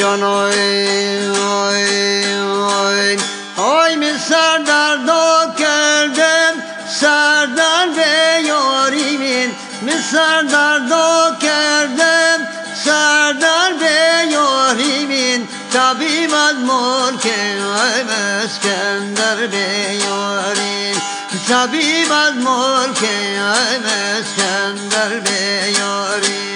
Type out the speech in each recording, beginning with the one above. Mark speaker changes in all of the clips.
Speaker 1: جانای آی می سر دردا کردم سردر به یاریمین می سر دردا کردم سردر به یاریمین طبیب از ملک اسکندر به یارین طبیب از ملک اسکندر به یارین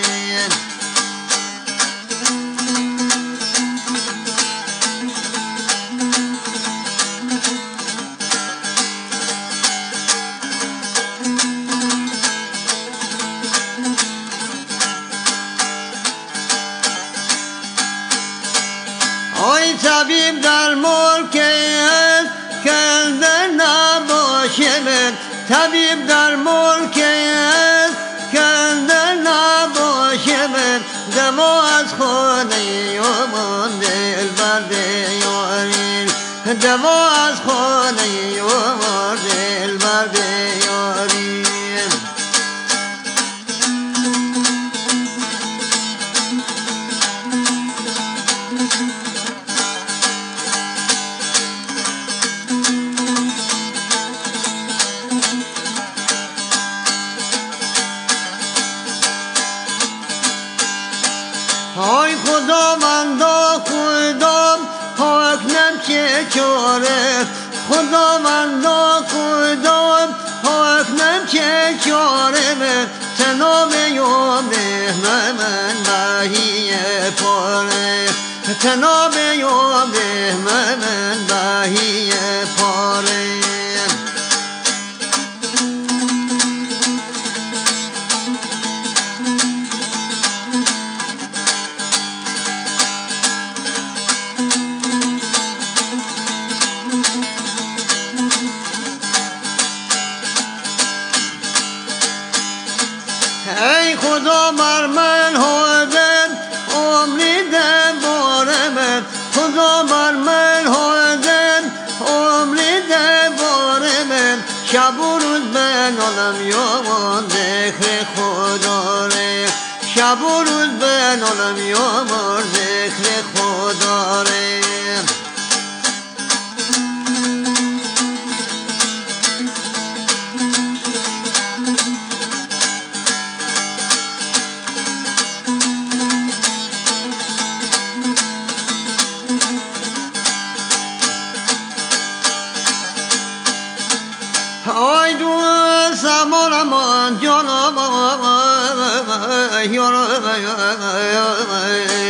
Speaker 1: آی طبیب در ملک اسکندر نباشه من طبیب در ملک اسکندر نباشه من دوا از خانه امان دلبر بیارین دوا از خانه امان دلبر بیارین آی خداوندا کدام حکمم چه چاره خداوندا کدام حکمم چه چاره من تنام یوم من بهیه پاره تنام یوم من بهیه پاره ای خدا بر من حاضر عمری ده باره من خدا بر من حاضر عمری ده باره من شب و روز به نالم یامان ذکر خدا ره شب و روز به نالم یامان ذکر خدا ره آی دو سمانم جانم